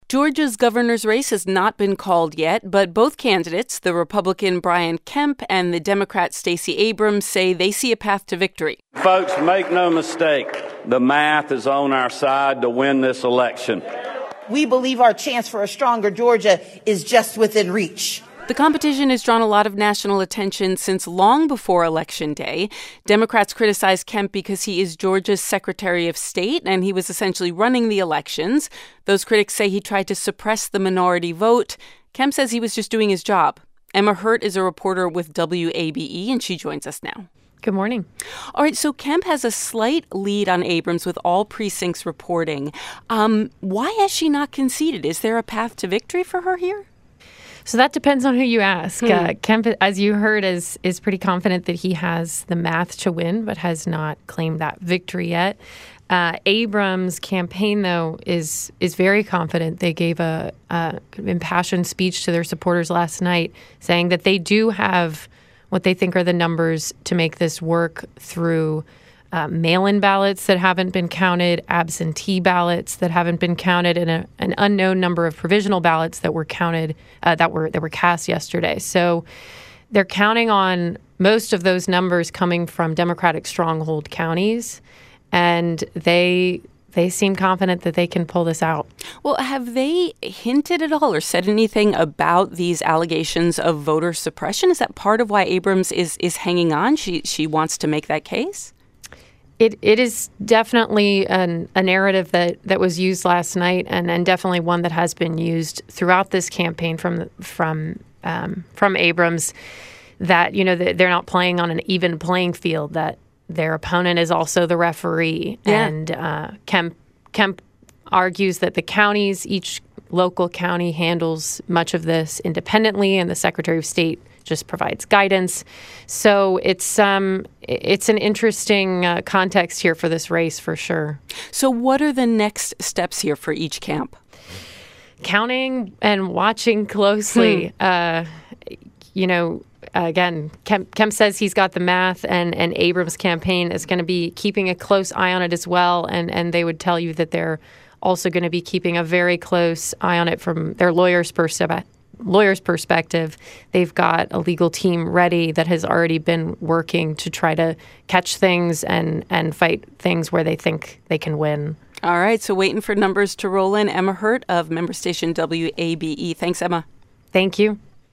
Georgia's governor's race has not been called yet, but both candidates, the Republican Brian Kemp and the Democrat Stacey Abrams, say they see a path to victory. Folks, make no mistake, the math is on our side to win this election. We believe our chance for a stronger Georgia is just within reach. The competition has drawn a lot of national attention since long before Election Day. Democrats criticize Kemp because he is Georgia's Secretary of State, and he was essentially running the elections. Those critics say he tried to suppress the minority vote. Kemp says he was just doing his job. Emma Hurt is a reporter with WABE, and she joins us now. Good morning. All right, so Kemp has a slight lead on Abrams with all precincts reporting. Why has she not conceded? Is there a path to victory for her here? So that depends on who you ask. Kemp, as you heard, is pretty confident that he has the math to win, but has not claimed that victory yet. Abrams' campaign, though, is very confident. They gave a impassioned speech to their supporters last night, saying that they do have what they think are the numbers to make this work through mail-in ballots that haven't been counted, absentee ballots that haven't been counted, and an unknown number of provisional ballots that were counted that were cast yesterday. So they're counting on most of those numbers coming from Democratic stronghold counties, and they seem confident that they can pull this out. Well, have they hinted at all or said anything about these allegations of voter suppression? Is that part of why Abrams is hanging on? She wants to make that case? It is definitely a narrative that was used last night, and definitely one that has been used throughout this campaign from Abrams. That they're not playing on an even playing field. That their opponent is also the referee, and Kemp argues that the counties, each local county, handles much of this independently, and the Secretary of State just provides guidance. So it's an interesting context here for this race, for sure. So what are the next steps here for each camp? Counting and watching closely. Again, Kemp says he's got the math, and Abrams' campaign is going to be keeping a close eye on it as well. And they would tell you that they're also going to be keeping a very close eye on it from their lawyer's perspective. They've got a legal team ready that has already been working to try to catch things and fight things where they think they can win. All right, so waiting for numbers to roll in. Emma Hurt of member station WABE. Thanks, Emma. Thank you.